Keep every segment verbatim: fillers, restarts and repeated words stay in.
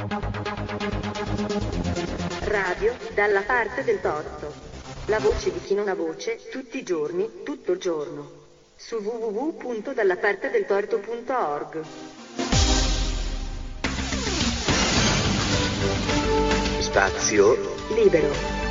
Radio dalla parte del torto. La voce di chi non ha voce, tutti i giorni, tutto il giorno. Su w w w punto dallapartedeltorto punto org. Spazio libero.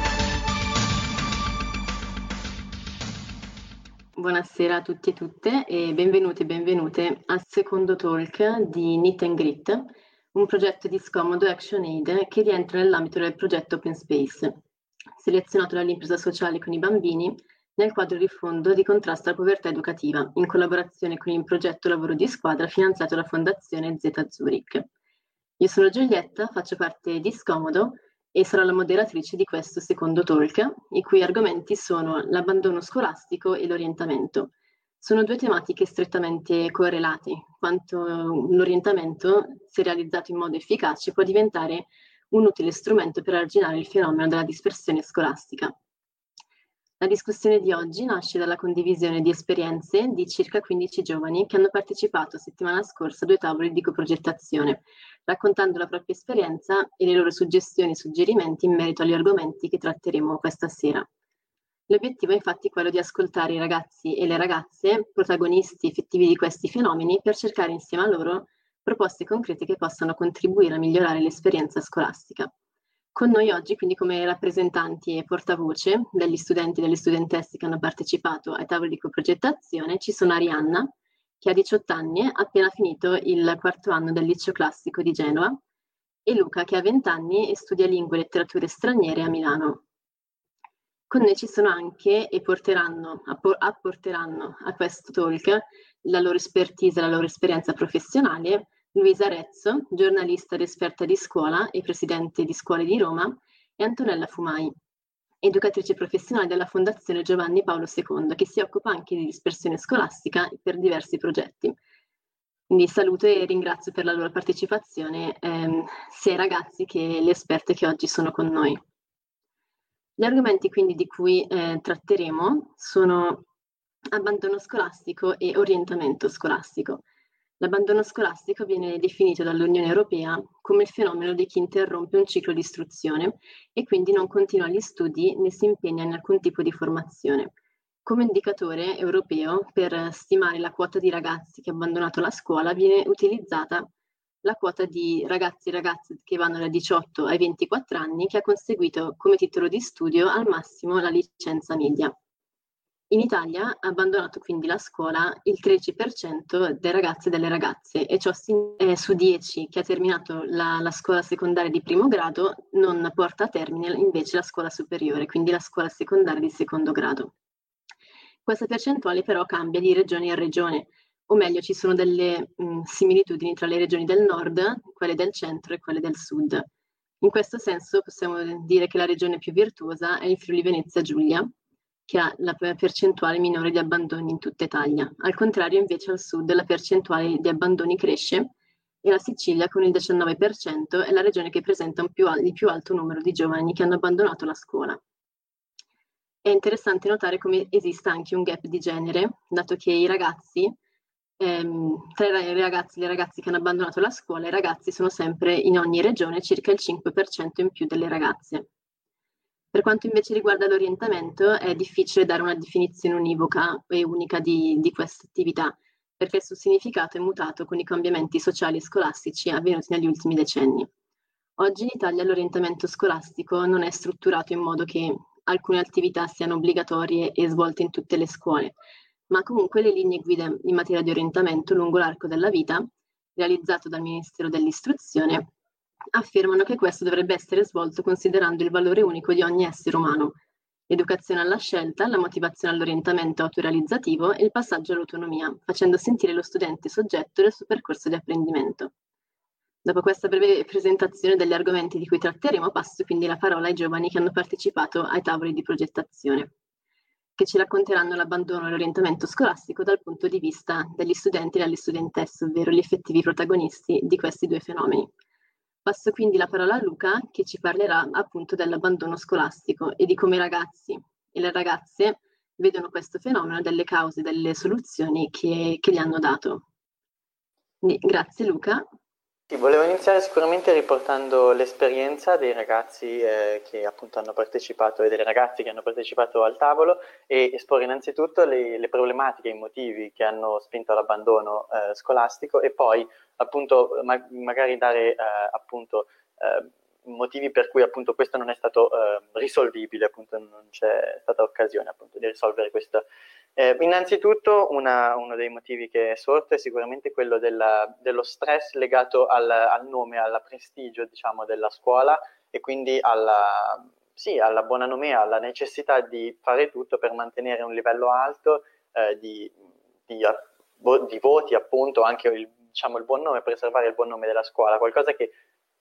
Buonasera a tutti e tutte e benvenuti e benvenute al secondo talk di Knit and Grit, un progetto di Scomodo Action Aid che rientra nell'ambito del progetto Open Space, selezionato dall'impresa sociale con i bambini nel quadro di fondo di contrasto alla povertà educativa, in collaborazione con il progetto Lavoro di Squadra finanziato dalla Fondazione Z Zurich. Io sono Giulietta, faccio parte di Scomodo e sarò la moderatrice di questo secondo talk, i cui argomenti sono l'abbandono scolastico e l'orientamento. Sono due tematiche strettamente correlate, quanto l'orientamento, se realizzato in modo efficace, può diventare un utile strumento per arginare il fenomeno della dispersione scolastica. La discussione di oggi nasce dalla condivisione di esperienze di circa quindici giovani che hanno partecipato settimana scorsa a due tavoli di coprogettazione, raccontando la propria esperienza e le loro suggestioni e suggerimenti in merito agli argomenti che tratteremo questa sera. L'obiettivo è infatti quello di ascoltare i ragazzi e le ragazze, protagonisti effettivi di questi fenomeni, per cercare insieme a loro proposte concrete che possano contribuire a migliorare l'esperienza scolastica. Con noi oggi, quindi come rappresentanti e portavoce degli studenti e delle studentesse che hanno partecipato ai tavoli di coprogettazione, ci sono Arianna, che ha diciotto anni, ha appena finito il quarto anno del liceo classico di Genova, e Luca, che ha venti anni e studia lingue e letterature straniere a Milano. Con noi ci sono anche e porteranno, apporteranno a questo talk la loro expertise e la loro esperienza professionale Luisa Rezzo, giornalista ed esperta di scuola e presidente di Scuole di Roma, e Antonella Fumai, educatrice professionale della Fondazione Giovanni Paolo secondo, che si occupa anche di dispersione scolastica per diversi progetti. Quindi saluto e ringrazio per la loro partecipazione ehm, sia i ragazzi che le esperte che oggi sono con noi. Gli argomenti quindi di cui eh, tratteremo sono abbandono scolastico e orientamento scolastico. L'abbandono scolastico viene definito dall'Unione Europea come il fenomeno di chi interrompe un ciclo di istruzione e quindi non continua gli studi né si impegna in alcun tipo di formazione. Come indicatore europeo per stimare la quota di ragazzi che hanno abbandonato la scuola viene utilizzata la quota di ragazzi e ragazze che vanno dai diciotto ai ventiquattro anni che ha conseguito come titolo di studio al massimo la licenza media. In Italia ha abbandonato quindi la scuola il tredici per cento dei ragazzi e delle ragazze, e ciò eh, su dieci che ha terminato la, la scuola secondaria di primo grado non porta a termine invece la scuola superiore, quindi la scuola secondaria di secondo grado. Questa percentuale però cambia di regione in regione, o meglio ci sono delle mh, similitudini tra le regioni del nord, quelle del centro e quelle del sud. In questo senso possiamo dire che la regione più virtuosa è il Friuli Venezia Giulia, che ha la percentuale minore di abbandoni in tutta Italia. Al contrario, invece, al sud la percentuale di abbandoni cresce e la Sicilia, con il diciannove per cento, è la regione che presenta un più al- il più alto numero di giovani che hanno abbandonato la scuola. È interessante notare come esista anche un gap di genere, dato che i ragazzi, ehm, tra i ragazzi e le ragazze che hanno abbandonato la scuola, i ragazzi sono sempre in ogni regione circa il cinque per cento in più delle ragazze. Per quanto invece riguarda l'orientamento, è difficile dare una definizione univoca e unica di, di questa attività, perché il suo significato è mutato con i cambiamenti sociali e scolastici avvenuti negli ultimi decenni. Oggi in Italia l'orientamento scolastico non è strutturato in modo che alcune attività siano obbligatorie e svolte in tutte le scuole, ma comunque le linee guida in materia di orientamento lungo l'arco della vita, realizzato dal Ministero dell'Istruzione, affermano che questo dovrebbe essere svolto considerando il valore unico di ogni essere umano, l'educazione alla scelta, la motivazione all'orientamento autorealizzativo e il passaggio all'autonomia, facendo sentire lo studente soggetto del suo percorso di apprendimento. Dopo questa breve presentazione degli argomenti di cui tratteremo, passo quindi la parola ai giovani che hanno partecipato ai tavoli di progettazione, che ci racconteranno l'abbandono e l'orientamento scolastico dal punto di vista degli studenti e delle studentesse, ovvero gli effettivi protagonisti di questi due fenomeni. Passo quindi la parola a Luca, che ci parlerà appunto dell'abbandono scolastico e di come i ragazzi e le ragazze vedono questo fenomeno, delle cause, delle soluzioni che, che gli hanno dato. Quindi, grazie Luca. Volevo iniziare sicuramente riportando l'esperienza dei ragazzi eh, che appunto hanno partecipato e delle ragazze che hanno partecipato al tavolo e esporre innanzitutto le, le problematiche e i motivi che hanno spinto all'abbandono eh, scolastico e poi appunto ma- magari dare eh, appunto eh, motivi per cui appunto questo non è stato eh, risolvibile, appunto non c'è stata occasione appunto di risolvere questo. Eh, innanzitutto una, uno dei motivi che è sorto è sicuramente quello della, dello stress legato al, al nome, al prestigio diciamo della scuola e quindi alla, sì, alla buona nomea, alla necessità di fare tutto per mantenere un livello alto eh, di, di, di voti appunto, anche il, diciamo, il buon nome, preservare il buon nome della scuola, qualcosa che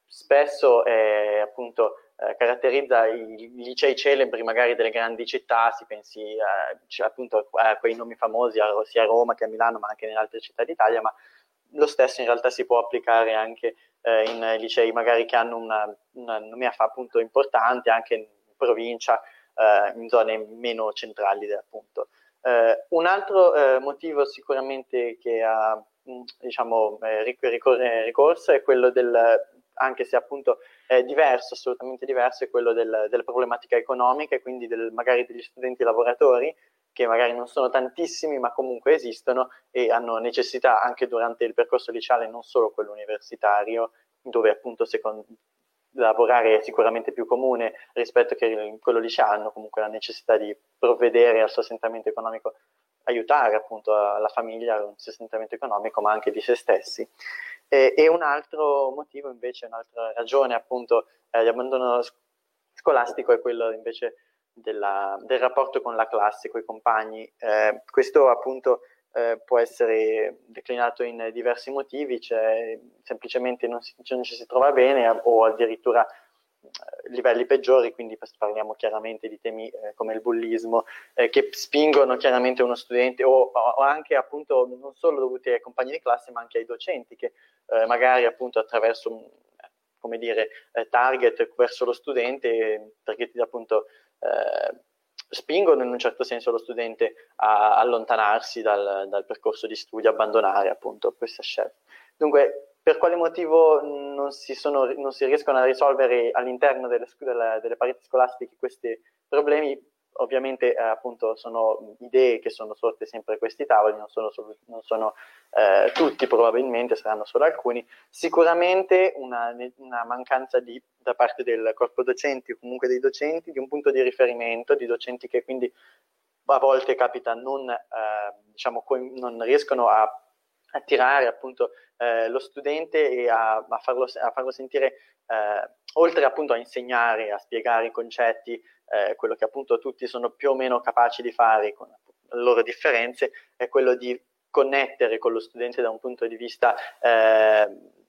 spesso è appunto Eh, caratterizza i, i licei celebri magari delle grandi città, si pensi eh, cioè, appunto a quei nomi famosi a, sia a Roma che a Milano ma anche in altre città d'Italia, ma lo stesso in realtà si può applicare anche eh, in licei magari che hanno una, una nomea appunto importante anche in provincia, eh, in zone meno centrali appunto. Eh, un altro eh, motivo sicuramente che ha mh, diciamo eh, ricor- ricorso è quello del, anche se appunto è diverso, assolutamente diverso, è quello del, della problematica economica e quindi del, magari degli studenti lavoratori che magari non sono tantissimi ma comunque esistono e hanno necessità anche durante il percorso liceale, non solo quello universitario, dove appunto secondo, lavorare è sicuramente più comune rispetto che quello liceale, hanno comunque la necessità di provvedere al sostentamento economico, aiutare appunto la famiglia al sostentamento economico ma anche di se stessi. E, e un altro motivo invece, un'altra ragione appunto eh, di abbandono scolastico è quello invece della, del rapporto con la classe, con i compagni. Eh, questo appunto eh, può essere declinato in diversi motivi, cioè semplicemente non, si, non ci si trova bene o addirittura livelli peggiori, quindi parliamo chiaramente di temi eh, come il bullismo, eh, che spingono chiaramente uno studente o, o anche appunto non solo dovuti ai compagni di classe ma anche ai docenti che eh, magari appunto attraverso un, come dire, eh, target verso lo studente, target appunto eh, spingono in un certo senso lo studente a allontanarsi dal, dal percorso di studio, abbandonare appunto questa scelta. Dunque, per quale motivo non si, sono, non si riescono a risolvere all'interno delle, delle, delle pareti scolastiche questi problemi? Ovviamente eh, appunto sono idee che sono sorte sempre a questi tavoli, non sono, solo, non sono eh, tutti probabilmente, saranno solo alcuni. Sicuramente una, una mancanza di, da parte del corpo docenti o comunque dei docenti di un punto di riferimento, di docenti che quindi a volte capita non, eh, diciamo, non riescono a attirare appunto eh, lo studente e a, a, farlo, a farlo sentire, eh, oltre appunto a insegnare, a spiegare i concetti, eh, quello che appunto tutti sono più o meno capaci di fare con le loro differenze, è quello di connettere con lo studente da un punto di vista eh,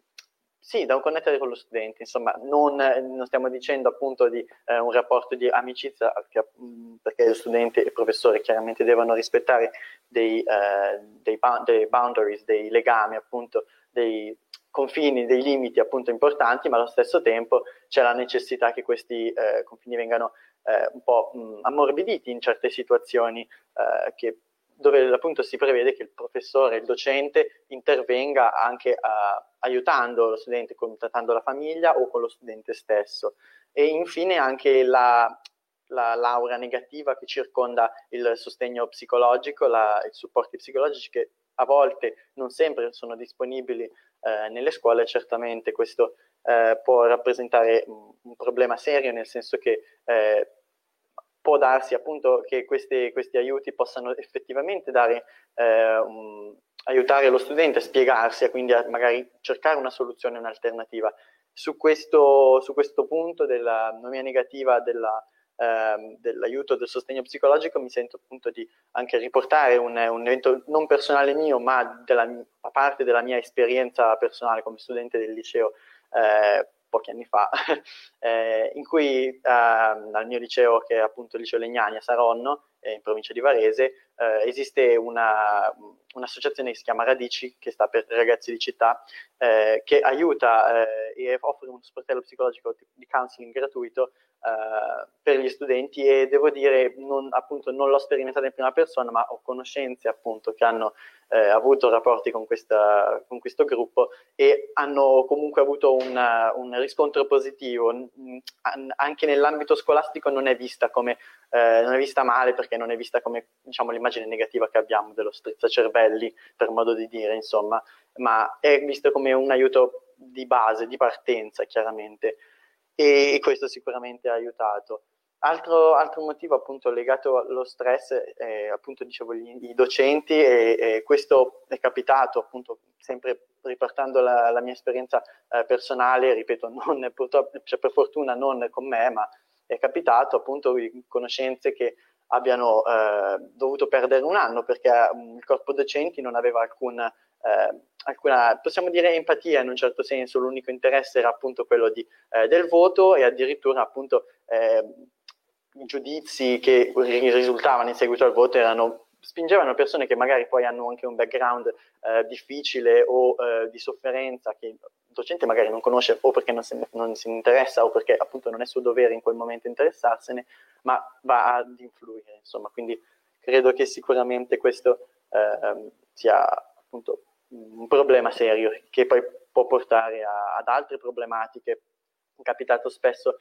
sì, da un connettere con lo studente, insomma, non, non stiamo dicendo appunto di eh, un rapporto di amicizia, perché, perché lo studente e il professore chiaramente devono rispettare dei, eh, dei, dei boundaries, dei legami, appunto, dei confini, dei limiti appunto importanti, ma allo stesso tempo c'è la necessità che questi eh, confini vengano eh, un po' mh, ammorbiditi in certe situazioni eh, che dove appunto si prevede che il professore, il docente intervenga anche uh, aiutando lo studente, contattando la famiglia o con lo studente stesso. E infine anche la, la l'aura negativa che circonda il sostegno psicologico, la, i supporti psicologici che a volte non sempre sono disponibili eh, nelle scuole. Certamente questo eh, può rappresentare un, un problema serio, nel senso che eh, può darsi appunto che questi, questi aiuti possano effettivamente dare, eh, un, aiutare lo studente a spiegarsi e quindi a magari cercare una soluzione, un'alternativa. Su questo, su questo punto della nomea negativa della, eh, dell'aiuto, del sostegno psicologico, mi sento appunto di anche riportare un, un evento non personale mio, ma della, a parte della mia esperienza personale come studente del liceo, eh, pochi anni fa, eh, in cui eh, al mio liceo, che è appunto il liceo Legnani a Saronno, eh, in provincia di Varese, eh, esiste una, un'associazione che si chiama Radici, che sta per Ragazzi di Città, eh, che aiuta eh, e offre uno sportello psicologico di counseling gratuito eh, per gli studenti, e devo dire, non, appunto, non l'ho sperimentato in prima persona, ma ho conoscenze appunto che hanno eh, avuto rapporti con, questa, con questo gruppo e hanno comunque avuto una, un riscontro positivo. Anche nell'ambito scolastico non è vista come eh, non è vista male, perché non è vista come, diciamo, l'immagine negativa che abbiamo dello strizzacervelli, per modo di dire, insomma, ma è visto come un aiuto di base, di partenza, chiaramente, e, e questo sicuramente ha aiutato. Altro, altro motivo appunto legato allo stress, eh, appunto dicevo gli, i docenti, e, e questo è capitato appunto, sempre riportando la, la mia esperienza eh, personale, ripeto, non purtroppo, cioè per fortuna non con me, ma è capitato appunto di conoscenze che abbiano eh, dovuto perdere un anno perché um, il corpo docenti non aveva alcun, eh, alcuna, possiamo dire, empatia in un certo senso. L'unico interesse era appunto quello di, eh, del voto, e addirittura appunto eh, i giudizi che risultavano in seguito al voto erano, spingevano persone che magari poi hanno anche un background eh, difficile o eh, di sofferenza, che il docente magari non conosce, o perché non si, non si interessa, o perché appunto non è suo dovere in quel momento interessarsene, ma va ad influire, insomma. Quindi credo che sicuramente questo eh, sia appunto un problema serio, che poi può portare a, ad altre problematiche. È capitato spesso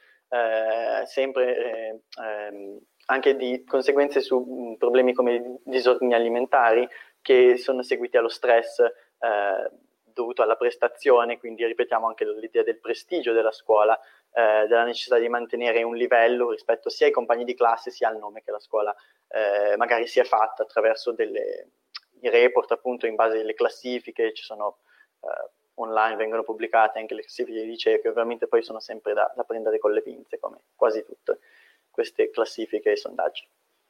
eh, sempre eh, eh, anche di conseguenze su mh, problemi come disordini alimentari che sono seguiti allo stress eh, dovuto alla prestazione, quindi ripetiamo anche l'idea del prestigio della scuola, eh, della necessità di mantenere un livello rispetto sia ai compagni di classe sia al nome che la scuola eh, magari si è fatta attraverso delle, i report appunto in base alle classifiche. Ci sono eh, online, vengono pubblicate anche le classifiche di liceo, che ovviamente poi sono sempre da, da prendere con le pinze, come quasi tutte queste classifiche e sondaggi.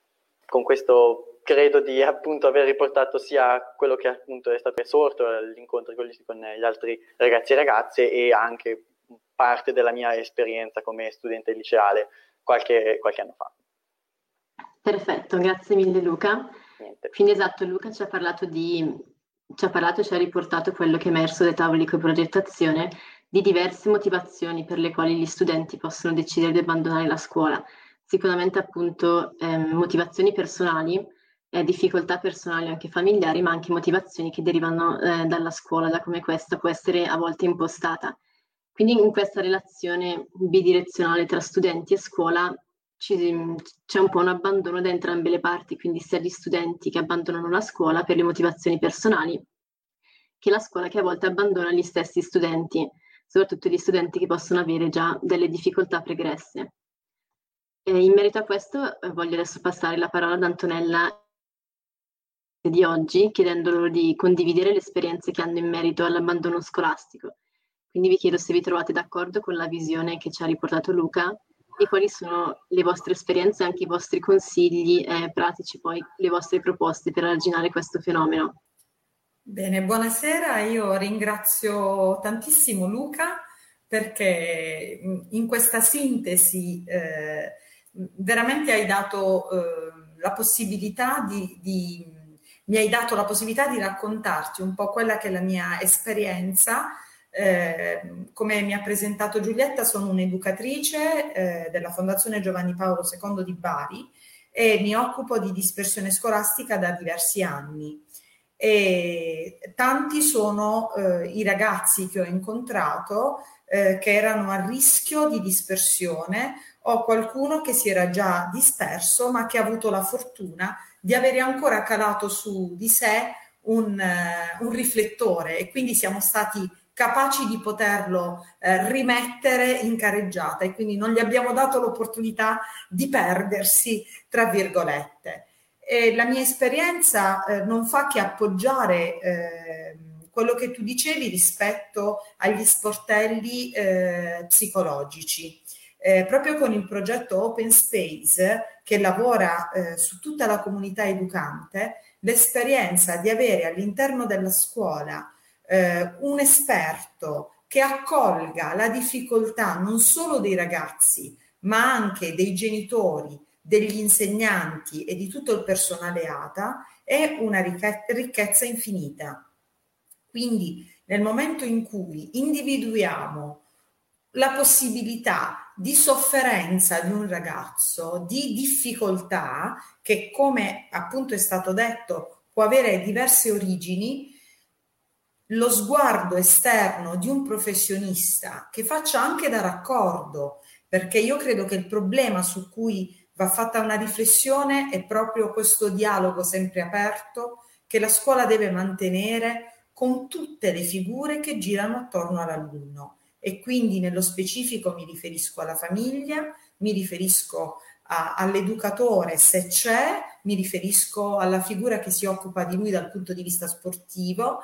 Con questo credo di appunto aver riportato sia quello che appunto è stato sorto agli incontri con gli, con gli altri ragazzi e ragazze, e anche parte della mia esperienza come studente liceale qualche, qualche anno fa. Perfetto, grazie mille Luca. Niente. Quindi esatto, Luca ci ha parlato di, ci ha parlato, ci ha riportato quello che è emerso dai tavoli di progettazione, di diverse motivazioni per le quali gli studenti possono decidere di abbandonare la scuola. Sicuramente appunto eh, motivazioni personali, eh, difficoltà personali anche familiari, ma anche motivazioni che derivano eh, dalla scuola, da come questa può essere a volte impostata. Quindi in questa relazione bidirezionale tra studenti e scuola ci, c'è un po' un abbandono da entrambe le parti, quindi sia gli studenti che abbandonano la scuola per le motivazioni personali, che la scuola che a volte abbandona gli stessi studenti, soprattutto gli studenti che possono avere già delle difficoltà pregresse. E in merito a questo eh, voglio adesso passare la parola ad Antonella di oggi, chiedendo loro di condividere le esperienze che hanno in merito all'abbandono scolastico. Quindi vi chiedo se vi trovate d'accordo con la visione che ci ha riportato Luca e quali sono le vostre esperienze, anche i vostri consigli eh, pratici, poi le vostre proposte per arginare questo fenomeno. Bene, buonasera, io ringrazio tantissimo Luca perché in questa sintesi eh, veramente hai dato eh, la possibilità di, di, mi hai dato la possibilità di raccontarti un po' quella che è la mia esperienza. Eh, come mi ha presentato Giulietta, sono un'educatrice eh, della Fondazione Giovanni Paolo secondo di Bari e mi occupo di dispersione scolastica da diversi anni. E tanti sono eh, i ragazzi che ho incontrato eh, che erano a rischio di dispersione, o qualcuno che si era già disperso ma che ha avuto la fortuna di avere ancora calato su di sé un, uh, un riflettore, e quindi siamo stati capaci di poterlo eh, rimettere in carreggiata, e quindi non gli abbiamo dato l'opportunità di perdersi, tra virgolette. E la mia esperienza eh, non fa che appoggiare eh, quello che tu dicevi rispetto agli sportelli eh, psicologici. Eh, proprio con il progetto Open Space, che lavora eh, su tutta la comunità educante, l'esperienza di avere all'interno della scuola eh, un esperto che accolga la difficoltà non solo dei ragazzi, ma anche dei genitori, degli insegnanti e di tutto il personale A T A, è una ricchezza infinita. Quindi nel momento in cui individuiamo la possibilità di sofferenza di un ragazzo, di difficoltà, che come appunto è stato detto può avere diverse origini, lo sguardo esterno di un professionista che faccia anche da raccordo, perché io credo che il problema su cui va fatta una riflessione è proprio questo dialogo sempre aperto che la scuola deve mantenere con tutte le figure che girano attorno all'alunno. E quindi nello specifico mi riferisco alla famiglia, mi riferisco a, all'educatore se c'è, mi riferisco alla figura che si occupa di lui dal punto di vista sportivo,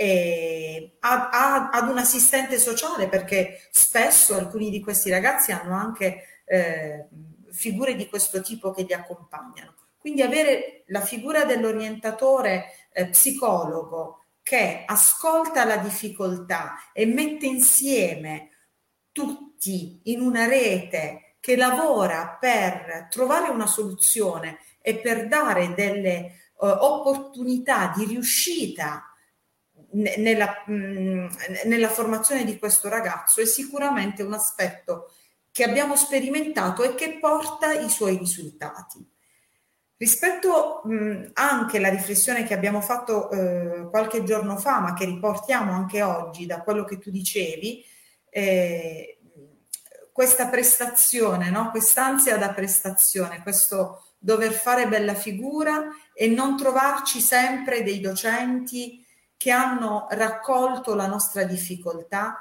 e a, a, ad un assistente sociale, perché spesso alcuni di questi ragazzi hanno anche eh, figure di questo tipo che li accompagnano. Quindi avere la figura dell'orientatore eh, psicologo che ascolta la difficoltà e mette insieme tutti in una rete che lavora per trovare una soluzione e per dare delle uh, opportunità di riuscita nella, mh, nella formazione di questo ragazzo è sicuramente un aspetto che abbiamo sperimentato e che porta i suoi risultati. Rispetto mh, anche alla riflessione che abbiamo fatto eh, qualche giorno fa, ma che riportiamo anche oggi da quello che tu dicevi, eh, questa prestazione, no? Quest'ansia da prestazione, questo dover fare bella figura e non trovarci sempre dei docenti che hanno raccolto la nostra difficoltà.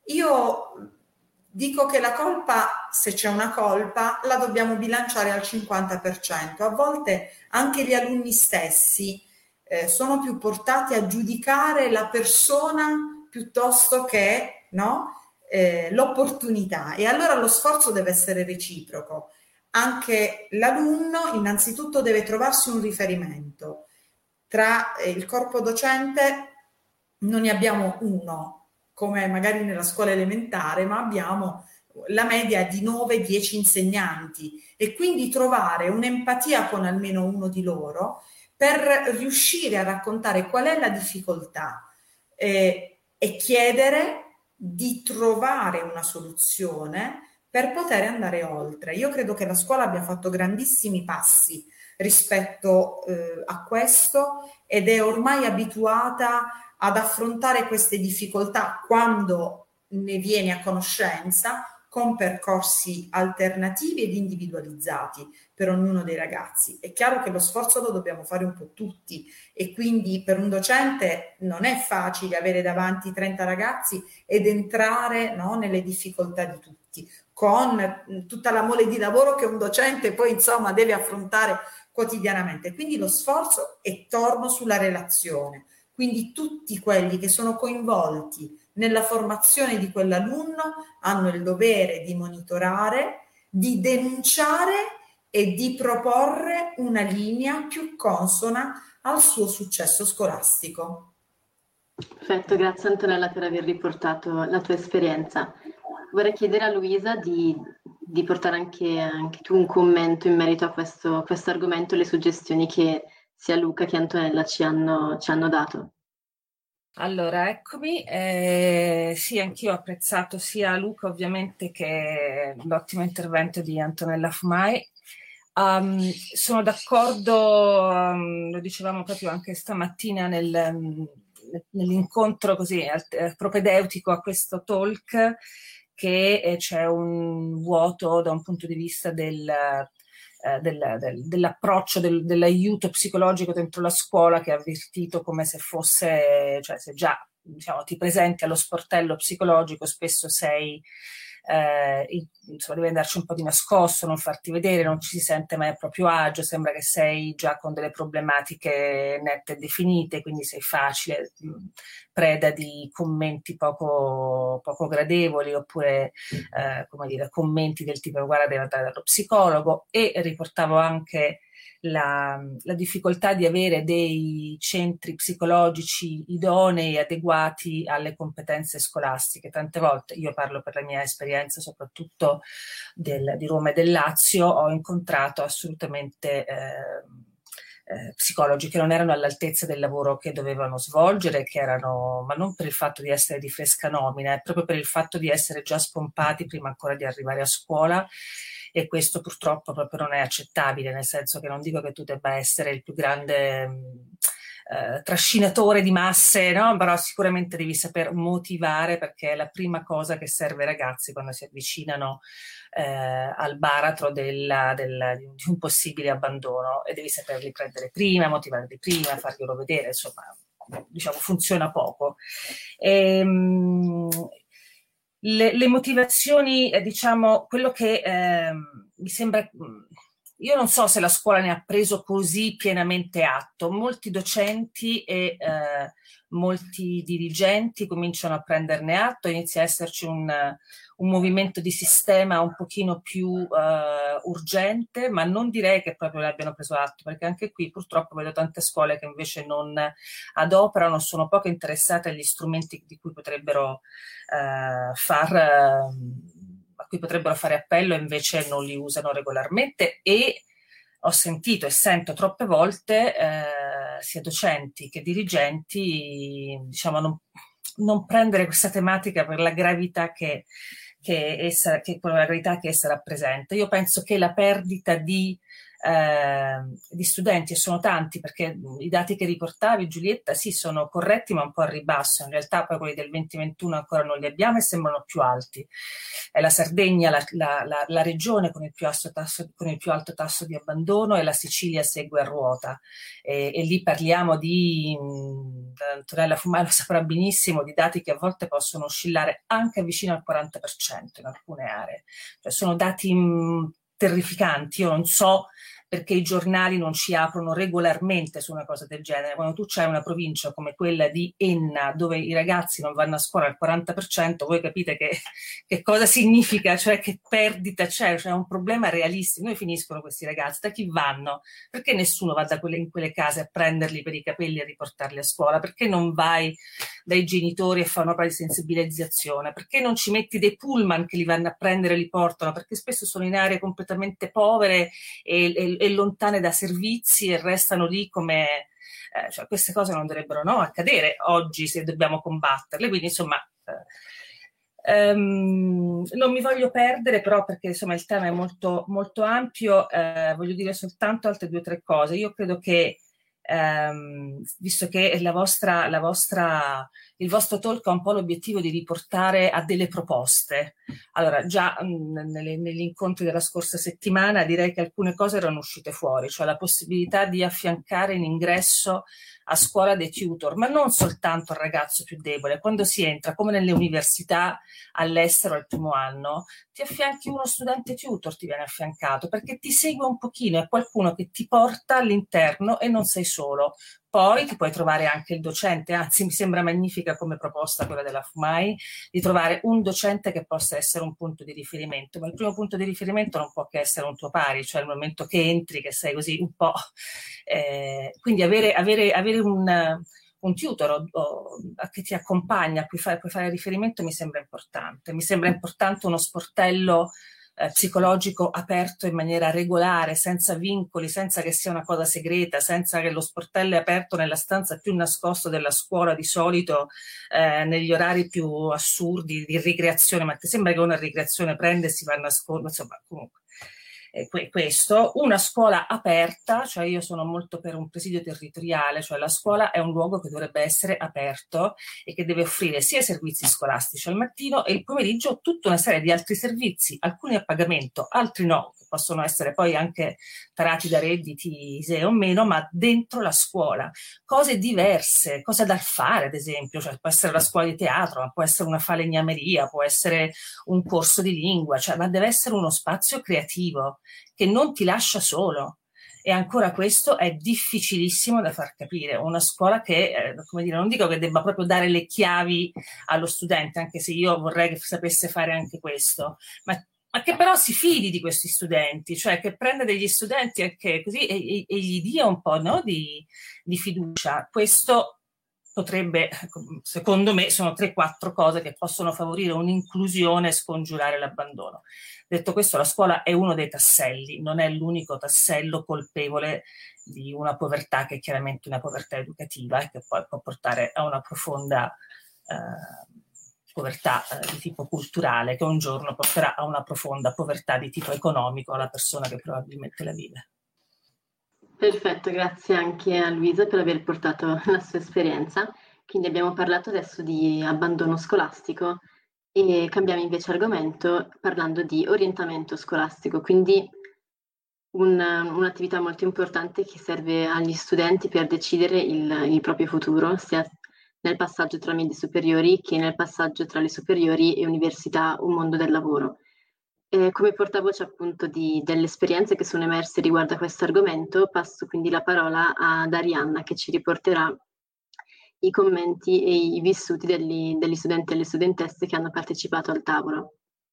Io dico che la colpa, se c'è una colpa, la dobbiamo bilanciare al cinquanta per cento. A volte anche gli alunni stessi eh, sono più portati a giudicare la persona piuttosto che no, eh, l'opportunità. E allora lo sforzo deve essere reciproco. Anche l'alunno innanzitutto deve trovarsi un riferimento. Tra eh, il corpo docente non ne abbiamo uno, come magari nella scuola elementare, ma abbiamo la media di nove dieci insegnanti e quindi trovare un'empatia con almeno uno di loro per riuscire a raccontare qual è la difficoltà eh, e chiedere di trovare una soluzione per poter andare oltre. Io credo che la scuola abbia fatto grandissimi passi rispetto eh, a questo ed è ormai abituata ad affrontare queste difficoltà quando ne viene a conoscenza con percorsi alternativi ed individualizzati per ognuno dei ragazzi. È chiaro che lo sforzo lo dobbiamo fare un po' tutti e quindi per un docente non è facile avere davanti trenta ragazzi ed entrare no, nelle difficoltà di tutti, con tutta la mole di lavoro che un docente poi insomma deve affrontare quotidianamente. Quindi lo sforzo è torno sulla relazione. Quindi tutti quelli che sono coinvolti nella formazione di quell'alunno hanno il dovere di monitorare, di denunciare e di proporre una linea più consona al suo successo scolastico. Perfetto, grazie Antonella per aver riportato la tua esperienza. Vorrei chiedere a Luisa di, di portare anche, anche tu un commento in merito a questo, questo argomento e le suggestioni che sia Luca che Antonella ci hanno, ci hanno dato. Allora, eccomi. Eh, sì, anch'io ho apprezzato sia Luca ovviamente che l'ottimo intervento di Antonella Fumai. Um, sono d'accordo, um, lo dicevamo proprio anche stamattina nel, nell'incontro così eh, propedeutico a questo talk, che eh, c'è un vuoto da un punto di vista del... Eh, del, del, dell'approccio del, dell'aiuto psicologico dentro la scuola, che è avvertito come se fosse, cioè se già diciamo, ti presenti allo sportello psicologico spesso sei eh, insomma devi andarci un po' di nascosto, non farti vedere, non ci si sente mai a proprio agio, sembra che sei già con delle problematiche nette e definite, quindi sei facile mh, preda di commenti poco, poco gradevoli oppure eh, come dire, commenti del tipo guarda devi andare dallo psicologo. E riportavo anche la, la difficoltà di avere dei centri psicologici idonei e adeguati alle competenze scolastiche. Tante volte, io parlo per la mia esperienza soprattutto del, di Roma e del Lazio, ho incontrato assolutamente eh, eh, psicologi che non erano all'altezza del lavoro che dovevano svolgere, che erano, ma non per il fatto di essere di fresca nomina, è proprio per il fatto di essere già spompati prima ancora di arrivare a scuola. E questo purtroppo proprio non è accettabile, nel senso che non dico che tu debba essere il più grande eh, trascinatore di masse, no? Però sicuramente devi saper motivare, perché è la prima cosa che serve ai ragazzi quando si avvicinano eh, al baratro della, della, di un possibile abbandono, e devi saperli prendere prima, motivarli prima, farglielo vedere, insomma, diciamo, funziona poco. E, Le, le motivazioni, eh, diciamo, quello che eh, mi sembra, io non so se la scuola ne ha preso così pienamente atto, molti docenti e eh, molti dirigenti cominciano a prenderne atto, inizia a esserci un, un movimento di sistema un pochino più eh, urgente, ma non direi che proprio ne abbiano preso atto, perché anche qui purtroppo vedo tante scuole che invece non adoperano, sono poco interessate agli strumenti di cui potrebbero eh, far... Eh, a cui potrebbero fare appello, e invece non li usano regolarmente. E ho sentito e sento troppe volte eh, sia docenti che dirigenti, diciamo, non, non prendere questa tematica per la gravità che, che, essa, che la gravità che essa rappresenta. Io penso che la perdita di Eh, di studenti, e sono tanti, perché i dati che riportavi, Giulietta, sì, sono corretti ma un po' a ribasso, in realtà poi quelli del venti ventuno ancora non li abbiamo e sembrano più alti. È la Sardegna la, la, la, la regione con il, più alto tasso, con il più alto tasso di abbandono, e la Sicilia segue a ruota, e, e lì parliamo di, Antonella Fumai lo saprà benissimo, di dati che a volte possono oscillare anche vicino al quaranta per cento in alcune aree, cioè sono dati mh, terrificanti. Io non so perché i giornali non ci aprono regolarmente su una cosa del genere. Quando tu c'hai una provincia come quella di Enna, dove i ragazzi non vanno a scuola al quaranta per cento, voi capite che, che cosa significa, cioè che perdita c'è, cioè è un problema realistico. Dove finiscono questi ragazzi? Da chi vanno? Perché nessuno va da quelle, in quelle case a prenderli per i capelli e a riportarli a scuola? Perché non vai dai genitori e fai un'opera di sensibilizzazione? Perché non ci metti dei pullman che li vanno a prendere e li portano? Perché spesso sono in aree completamente povere e, e e lontane da servizi, e restano lì come... Eh, cioè queste cose non dovrebbero, no, accadere oggi, se dobbiamo combatterle. Quindi insomma eh, um, non mi voglio perdere, però, perché insomma il tema è molto, molto ampio. Eh, voglio dire soltanto altre due o tre cose. Io credo che ehm, visto che la vostra, la vostra, il vostro talk ha un po' l'obiettivo di riportare a delle proposte. Allora, già mh, nelle, negli incontri della scorsa settimana direi che alcune cose erano uscite fuori, cioè la possibilità di affiancare in ingresso a scuola dei tutor, ma non soltanto al ragazzo più debole. Quando si entra, come nelle università all'estero al primo anno, ti affianchi uno studente tutor, ti viene affiancato, perché ti segue un pochino, è qualcuno che ti porta all'interno e non sei solo. Poi ti puoi trovare anche il docente, anzi mi sembra magnifica come proposta quella della Fumai, di trovare un docente che possa essere un punto di riferimento, ma il primo punto di riferimento non può che essere un tuo pari, cioè il momento che entri, che sei così un po'... Eh, quindi avere, avere, avere un, un tutor o, o, che ti accompagna, a cui fai, puoi fare riferimento, mi sembra importante. Mi sembra importante uno sportello Eh, psicologico aperto in maniera regolare, senza vincoli, senza che sia una cosa segreta, senza che lo sportello è aperto nella stanza più nascosta della scuola, di solito eh, negli orari più assurdi di ricreazione, ma ti sembra che una ricreazione prende e si va a nascondere, insomma, comunque. Eh, questo, una scuola aperta, cioè io sono molto per un presidio territoriale, cioè la scuola è un luogo che dovrebbe essere aperto e che deve offrire sia servizi scolastici al mattino e il pomeriggio tutta una serie di altri servizi, alcuni a pagamento, altri no, che possono essere poi anche tarati da redditi I S E E o meno, ma dentro la scuola, cose diverse, cose da fare ad esempio, cioè può essere la scuola di teatro, ma può essere una falegnameria, può essere un corso di lingua, cioè, ma deve essere uno spazio creativo che non ti lascia solo. E ancora questo è difficilissimo da far capire. Una scuola che, eh, come dire, non dico che debba proprio dare le chiavi allo studente, anche se io vorrei che sapesse fare anche questo, ma, ma che però si fidi di questi studenti, cioè che prenda degli studenti anche così e, e, e gli dia un po', no, di, di fiducia. Questo potrebbe, secondo me, sono tre quattro cose che possono favorire un'inclusione e scongiurare l'abbandono. Detto questo, la scuola è uno dei tasselli, non è l'unico tassello colpevole di una povertà che è chiaramente una povertà educativa e che poi può portare a una profonda eh, povertà eh, di tipo culturale, che un giorno porterà a una profonda povertà di tipo economico alla persona che probabilmente la vive. Perfetto, grazie anche a Luisa per aver portato la sua esperienza. Quindi abbiamo parlato adesso di abbandono scolastico e cambiamo invece argomento parlando di orientamento scolastico, quindi un, un'attività molto importante che serve agli studenti per decidere il, il proprio futuro, sia nel passaggio tra medie superiori che nel passaggio tra le superiori e università o mondo del lavoro. Eh, come portavoce appunto di, delle esperienze che sono emerse riguardo a questo argomento, passo quindi la parola ad Arianna che ci riporterà i commenti e i vissuti degli, degli studenti e delle studentesse che hanno partecipato al tavolo.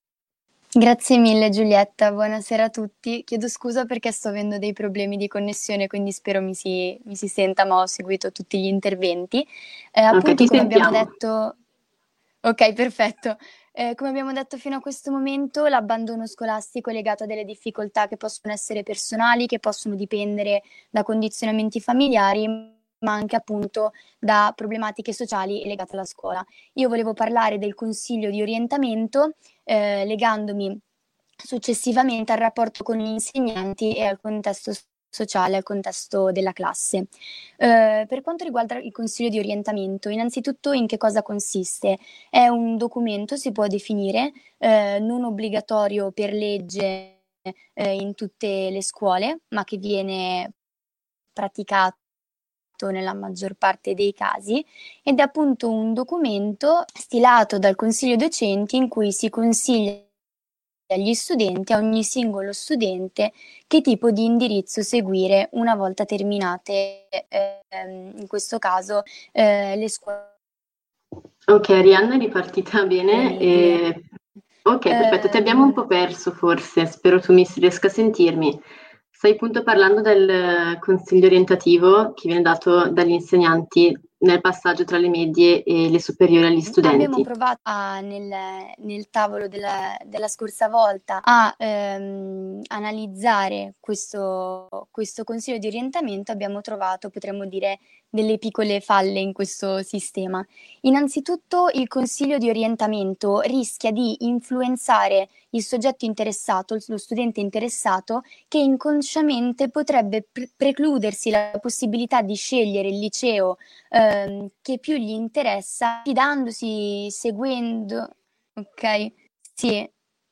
Grazie mille Giulietta, buonasera a tutti. Chiedo scusa perché sto avendo dei problemi di connessione, quindi spero mi si, mi si senta, ma ho seguito tutti gli interventi. Eh, appunto, okay, come sentiamo. abbiamo detto... Ok, perfetto. Eh, come abbiamo detto fino a questo momento, l'abbandono scolastico è legato a delle difficoltà che possono essere personali, che possono dipendere da condizionamenti familiari, ma anche appunto da problematiche sociali legate alla scuola. Io volevo parlare del consiglio di orientamento, eh, legandomi successivamente al rapporto con gli insegnanti e al contesto sociale, al contesto della classe. Eh, per quanto riguarda il consiglio di orientamento, innanzitutto in che cosa consiste? È un documento, si può definire, eh, non obbligatorio per legge eh, in tutte le scuole, ma che viene praticato nella maggior parte dei casi, ed è appunto un documento stilato dal consiglio docenti in cui si consiglia agli studenti, a ogni singolo studente, che tipo di indirizzo seguire una volta terminate, eh, in questo caso, eh, le scuole. Ok, Arianna è ripartita bene. E... Ok, perfetto, ti abbiamo un po' perso forse, spero tu mi riesca a sentirmi. Stai appunto parlando del consiglio orientativo che viene dato dagli insegnanti nel passaggio tra le medie e le superiori agli studenti. Abbiamo provato a, nel, nel tavolo della, della scorsa volta a ehm, analizzare questo, questo consiglio di orientamento. Abbiamo trovato, potremmo dire, delle piccole falle in questo sistema. Innanzitutto, il consiglio di orientamento rischia di influenzare il soggetto interessato, lo studente interessato, che inconsciamente potrebbe pre- precludersi la possibilità di scegliere il liceo ehm, che più gli interessa, fidandosi, seguendo. Ok? Sì.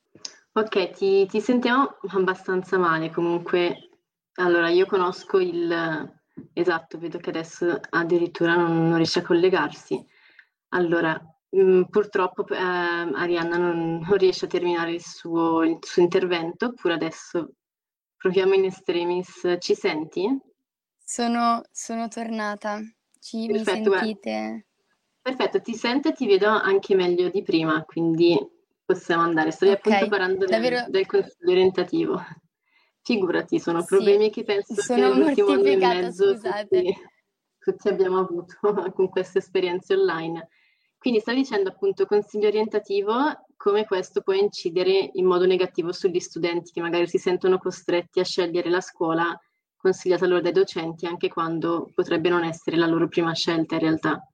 Ok, ti, ti sentiamo abbastanza male comunque. Allora, io conosco il... Esatto, vedo che adesso addirittura non, non riesce a collegarsi. Allora, mh, purtroppo eh, Arianna non, non riesce a terminare il suo, il suo intervento, oppure adesso proviamo in extremis. Ci senti? Sono, sono tornata. Ci, mi Perfetto, guarda. sentite? Perfetto, ti sento e ti vedo anche meglio di prima, quindi possiamo andare. Stavi Ok, appunto parlando del, davvero del consiglio orientativo. Figurati, sono sì, problemi che penso che sono l'ultimo anno e mortificata, mezzo scusate. tutti, tutti abbiamo avuto con queste esperienze online. Quindi stavi dicendo appunto consiglio orientativo, come questo può incidere in modo negativo sugli studenti che magari si sentono costretti a scegliere la scuola consigliata loro dai docenti, anche quando potrebbe non essere la loro prima scelta in realtà.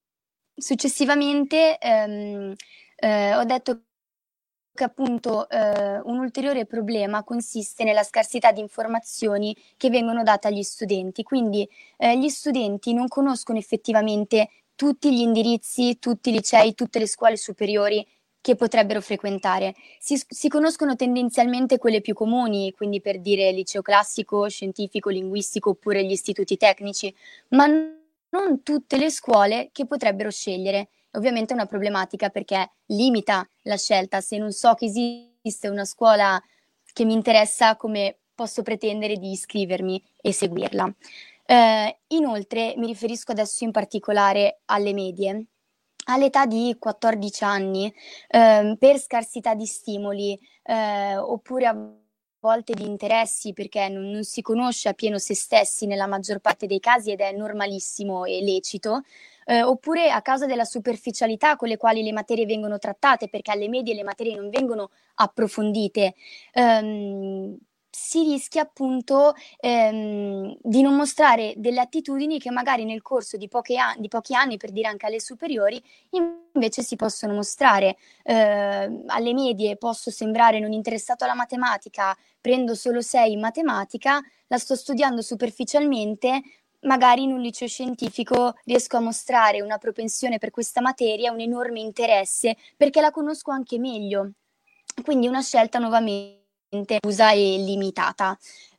Successivamente ehm, eh, ho detto che appunto eh, un ulteriore problema consiste nella scarsità di informazioni che vengono date agli studenti, quindi eh, gli studenti non conoscono effettivamente tutti gli indirizzi, tutti i licei, tutte le scuole superiori che potrebbero frequentare. Si, si conoscono tendenzialmente quelle più comuni, quindi per dire liceo classico, scientifico, linguistico oppure gli istituti tecnici, ma non tutte le scuole che potrebbero scegliere. Ovviamente è una problematica perché limita la scelta. Se non so che esiste una scuola che mi interessa, come posso pretendere di iscrivermi e seguirla? Eh, inoltre mi riferisco adesso in particolare alle medie. All'età di quattordici anni, eh, per scarsità di stimoli, eh, oppure a volte di interessi perché non, non si conosce appieno se stessi nella maggior parte dei casi ed è normalissimo e lecito, eh, oppure a causa della superficialità con le quali le materie vengono trattate, perché alle medie le materie non vengono approfondite. Um, si rischia appunto ehm, di non mostrare delle attitudini che magari nel corso di, poche an- di pochi anni, per dire anche alle superiori, invece si possono mostrare. Eh, alle medie posso sembrare non interessato alla matematica, prendo solo sei in matematica, la sto studiando superficialmente, magari in un liceo scientifico riesco a mostrare una propensione per questa materia, un enorme interesse, perché la conosco anche meglio. Quindi una scelta nuovamente usa e limitata.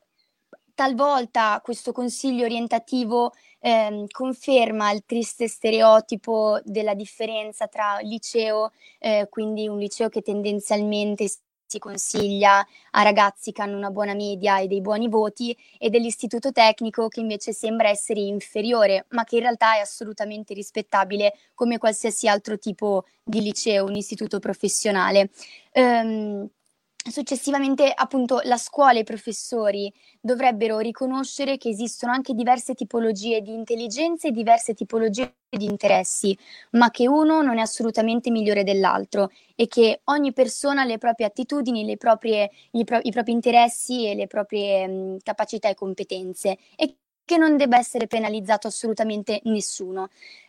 Talvolta questo consiglio orientativo ehm, conferma il triste stereotipo della differenza tra liceo, eh, quindi un liceo che tendenzialmente si consiglia a ragazzi che hanno una buona media e dei buoni voti, e dell'istituto tecnico che invece sembra essere inferiore, ma che in realtà è assolutamente rispettabile come qualsiasi altro tipo di liceo, un istituto professionale. Um, Successivamente, appunto, la scuola e i professori dovrebbero riconoscere che esistono anche diverse tipologie di intelligenze e diverse tipologie di interessi, ma che uno non è assolutamente migliore dell'altro e che ogni persona ha le proprie attitudini, le proprie, i, pro- i propri interessi e le proprie mh, capacità e competenze, e che non debba essere penalizzato assolutamente nessuno.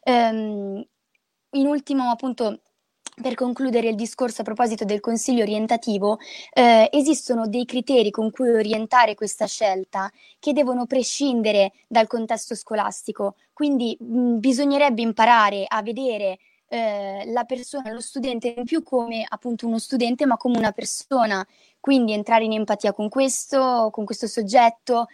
Um, in ultimo, appunto, per concludere il discorso a proposito del consiglio orientativo, eh, esistono dei criteri con cui orientare questa scelta che devono prescindere dal contesto scolastico, quindi mh, bisognerebbe imparare a vedere eh, la persona, lo studente, non più come appunto uno studente, ma come una persona. Quindi entrare in empatia con questo, con questo soggetto,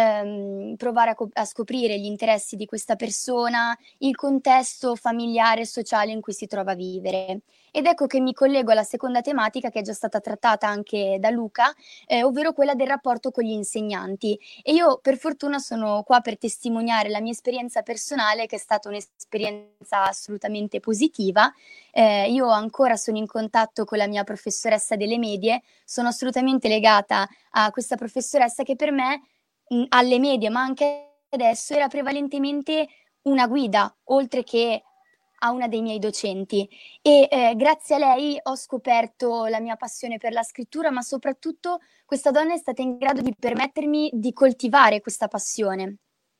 ehm, provare a, co- a scoprire gli interessi di questa persona, il contesto familiare e sociale in cui si trova a vivere. Ed ecco che mi collego alla seconda tematica che è già stata trattata anche da Luca, eh, ovvero quella del rapporto con gli insegnanti. E io per fortuna sono qua per testimoniare la mia esperienza personale, che è stata un'esperienza assolutamente positiva. Eh, io ancora sono in contatto con la mia professoressa delle medie, sono assolutamente legata a questa professoressa che per me mh, alle medie, ma anche adesso, era prevalentemente una guida, oltre che a una dei miei docenti, e eh, grazie a lei ho scoperto la mia passione per la scrittura, ma soprattutto questa donna è stata in grado di permettermi di coltivare questa passione.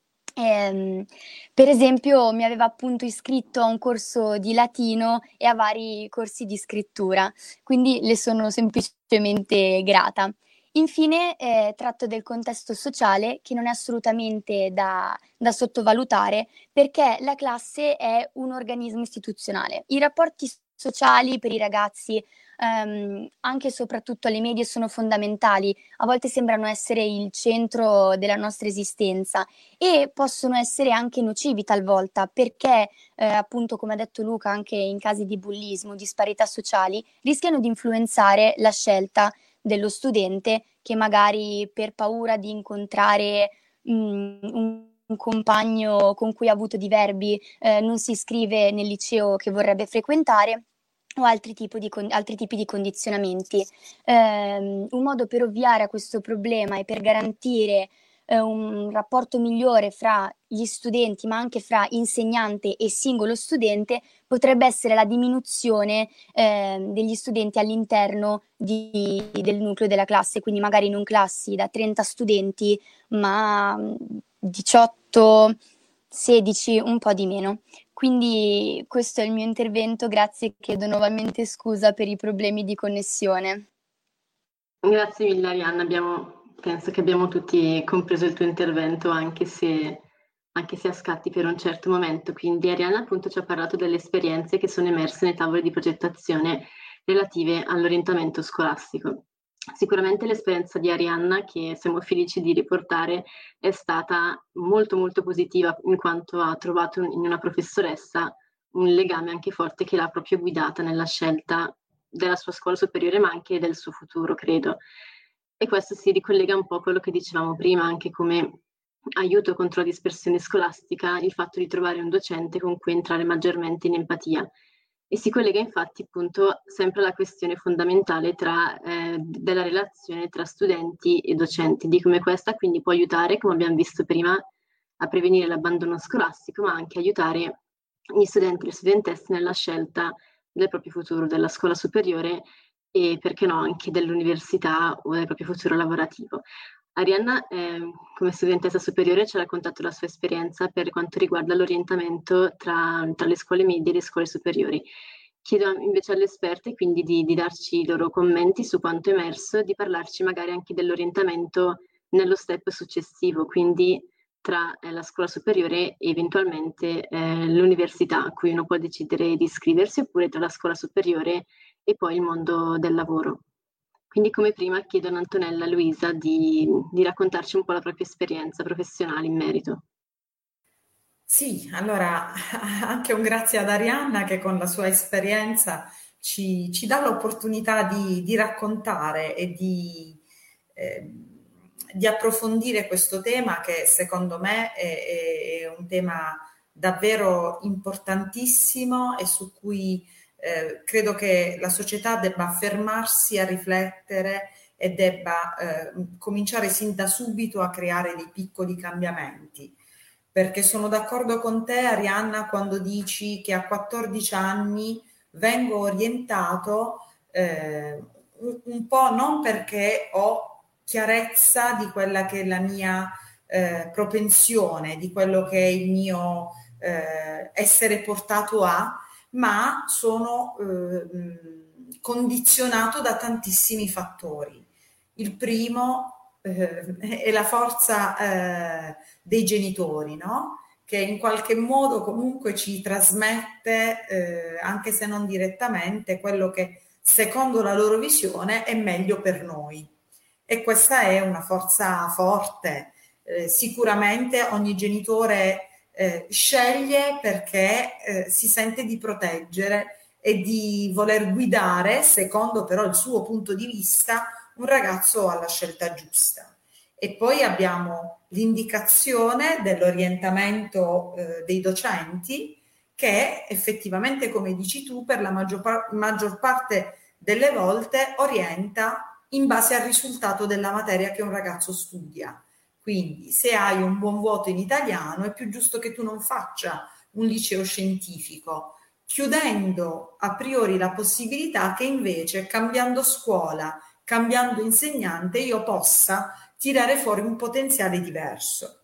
Ehm, per esempio, mi aveva appunto iscritto a un corso di latino e a vari corsi di scrittura, quindi le sono semplicemente grata. Infine, eh, tratto del contesto sociale, che non è assolutamente da, da sottovalutare, perché la classe è un organismo istituzionale. I rapporti sociali per i ragazzi, ehm, anche e soprattutto alle medie, sono fondamentali. A volte sembrano essere il centro della nostra esistenza e possono essere anche nocivi talvolta, perché eh, appunto, come ha detto Luca, anche in casi di bullismo, disparità sociali, rischiano di influenzare la scelta dello studente, che magari per paura di incontrare mh, un, un compagno con cui ha avuto diverbi eh, non si iscrive nel liceo che vorrebbe frequentare, o altri tipi di, con- altri tipi di condizionamenti. Um, un modo per ovviare a questo problema e per garantire uh, un rapporto migliore fra gli studenti, ma anche fra insegnante e singolo studente, potrebbe essere la diminuzione eh, degli studenti all'interno di, del nucleo della classe, quindi magari non classi da trenta studenti, ma diciotto, sedici, un po' di meno. Quindi questo è il mio intervento, grazie, chiedo nuovamente scusa per i problemi di connessione. Grazie mille Arianna, abbiamo, penso che abbiamo tutti compreso il tuo intervento, anche se, anche se a scatti per un certo momento. Quindi Arianna appunto ci ha parlato delle esperienze che sono emerse nei tavoli di progettazione relative all'orientamento scolastico. Sicuramente l'esperienza di Arianna, che siamo felici di riportare, è stata molto molto positiva, in quanto ha trovato in una professoressa un legame anche forte che l'ha proprio guidata nella scelta della sua scuola superiore, ma anche del suo futuro, credo. E questo si ricollega un po' a quello che dicevamo prima, anche come aiuto contro la dispersione scolastica, il fatto di trovare un docente con cui entrare maggiormente in empatia. e si collega infatti appunto sempre alla questione fondamentale tra, eh, della relazione tra studenti e docenti, di come questa quindi può aiutare, come abbiamo visto prima, a prevenire l'abbandono scolastico, ma anche aiutare gli studenti e le studentesse nella scelta del proprio futuro, della scuola superiore e perché no anche dell'università o del proprio futuro lavorativo. Arianna, eh, come studentessa superiore, ci ha raccontato la sua esperienza per quanto riguarda l'orientamento tra, tra le scuole medie e le scuole superiori. Chiedo invece alle esperte quindi di, di darci i loro commenti su quanto emerso e di parlarci magari anche dell'orientamento nello step successivo, quindi tra eh, la scuola superiore e eventualmente eh, l'università a cui uno può decidere di iscriversi, oppure tra la scuola superiore e poi il mondo del lavoro. Quindi come prima chiedo ad Antonella Luisa di, di raccontarci un po' la propria esperienza professionale in merito. Sì, allora anche un grazie ad Arianna che con la sua esperienza ci, ci dà l'opportunità di, di raccontare e di, eh, di approfondire questo tema che secondo me è, è un tema davvero importantissimo e su cui eh, credo che la società debba fermarsi a riflettere e debba eh, cominciare sin da subito a creare dei piccoli cambiamenti. Perché sono d'accordo con te, Arianna, quando dici che a quattordici anni vengo orientato eh, un, un po' non perché ho chiarezza di quella che è la mia eh, propensione, di quello che è il mio eh, essere portato a, ma sono eh, condizionato da tantissimi fattori. Il primo eh, è la forza eh, dei genitori, no? Che in qualche modo comunque ci trasmette, eh, anche se non direttamente, quello che secondo la loro visione è meglio per noi. E questa è una forza forte. Eh, sicuramente ogni genitore eh, sceglie perché eh, si sente di proteggere e di voler guidare, secondo però il suo punto di vista, un ragazzo alla scelta giusta. E poi abbiamo l'indicazione dell'orientamento eh, dei docenti che effettivamente, come dici tu, per la maggior, par- maggior parte delle volte orienta in base al risultato della materia che un ragazzo studia. Quindi se hai un buon voto in italiano è più giusto che tu non faccia un liceo scientifico, chiudendo a priori la possibilità che invece cambiando scuola, cambiando insegnante, io possa tirare fuori un potenziale diverso.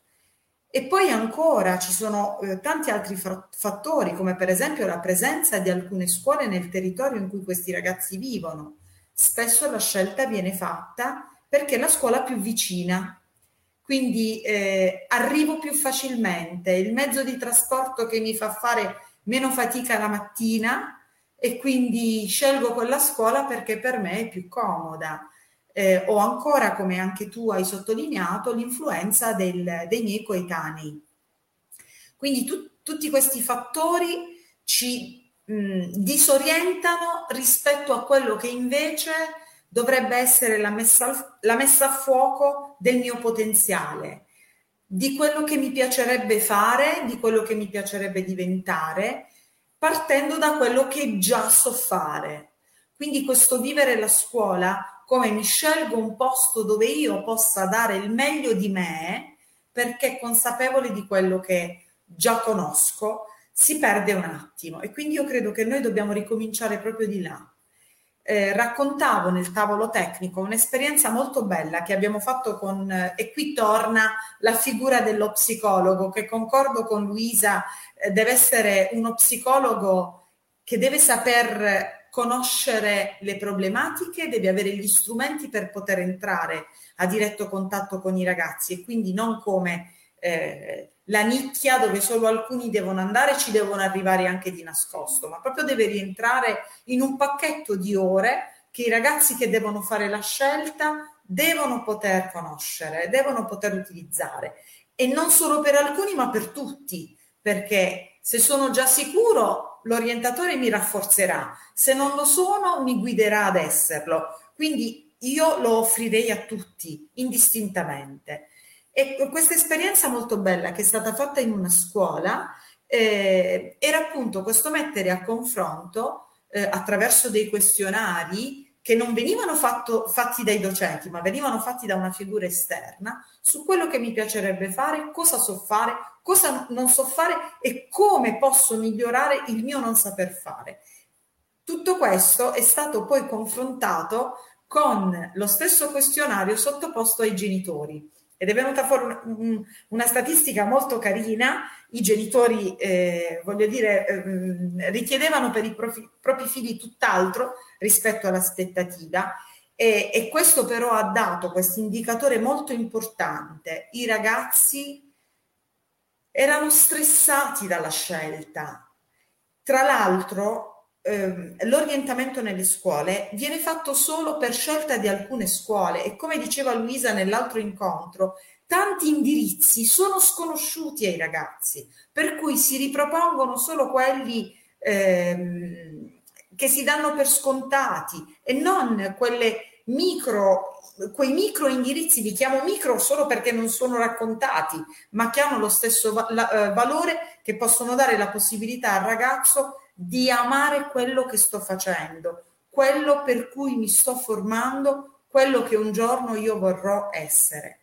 E poi ancora ci sono eh, tanti altri fa- fattori, come per esempio la presenza di alcune scuole nel territorio in cui questi ragazzi vivono. Spesso la scelta viene fatta perché è la scuola più vicina, quindi eh, arrivo più facilmente, il mezzo di trasporto che mi fa fare meno fatica la mattina e quindi scelgo quella scuola perché per me è più comoda. Eh, o ancora, come anche tu hai sottolineato, l'influenza del, dei miei coetanei. Quindi tu, tutti questi fattori ci mh, disorientano rispetto a quello che invece dovrebbe essere la messa, la messa a fuoco del mio potenziale, di quello che mi piacerebbe fare, di quello che mi piacerebbe diventare, partendo da quello che già so fare. Quindi questo vivere la scuola come mi scelgo un posto dove io possa dare il meglio di me, perché consapevole di quello che già conosco, si perde un attimo. E quindi io credo che noi dobbiamo ricominciare proprio di là. Eh, raccontavo nel tavolo tecnico un'esperienza molto bella che abbiamo fatto con, eh, e qui torna la figura dello psicologo, che concordo con Luisa, eh, deve essere uno psicologo che deve saper conoscere le problematiche, deve avere gli strumenti per poter entrare a diretto contatto con i ragazzi e quindi non come eh, la nicchia dove solo alcuni devono andare, ci devono arrivare anche di nascosto, ma proprio deve rientrare in un pacchetto di ore che i ragazzi che devono fare la scelta devono poter conoscere, devono poter utilizzare, e non solo per alcuni ma per tutti, perché se sono già sicuro l'orientatore mi rafforzerà, se non lo sono mi guiderà ad esserlo, quindi io lo offrirei a tutti indistintamente. E questa esperienza molto bella che è stata fatta in una scuola eh, era appunto questo mettere a confronto eh, attraverso dei questionari che non venivano fatto, fatti dai docenti, ma venivano fatti da una figura esterna, su quello che mi piacerebbe fare, cosa so fare, cosa non so fare e come posso migliorare il mio non saper fare. Tutto questo è stato poi confrontato con lo stesso questionario sottoposto ai genitori. Ed è venuta fuori un, un, una statistica molto carina. I genitori, eh, voglio dire, eh, richiedevano per i profi, propri figli tutt'altro rispetto all'aspettativa, e, e questo però ha dato questo indicatore molto importante. I ragazzi erano stressati dalla scelta. Tra l'altro, ehm, l'orientamento nelle scuole viene fatto solo per scelta di alcune scuole e, come diceva Luisa nell'altro incontro, tanti indirizzi sono sconosciuti ai ragazzi, per cui si ripropongono solo quelli ehm, che si danno per scontati e non quelle micro, quei micro indirizzi, li chiamo micro solo perché non sono raccontati, ma che hanno lo stesso va- la, eh, valore, che possono dare la possibilità al ragazzo di amare quello che sto facendo, quello per cui mi sto formando, quello che un giorno io vorrò essere.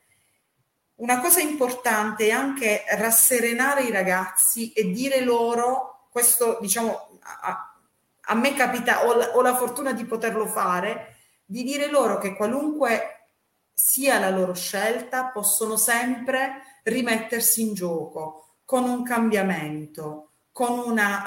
Una cosa importante è anche rasserenare i ragazzi e dire loro, questo diciamo a, a me capita, ho la, ho la fortuna di poterlo fare, di dire loro che qualunque sia la loro scelta possono sempre rimettersi in gioco con un cambiamento, con una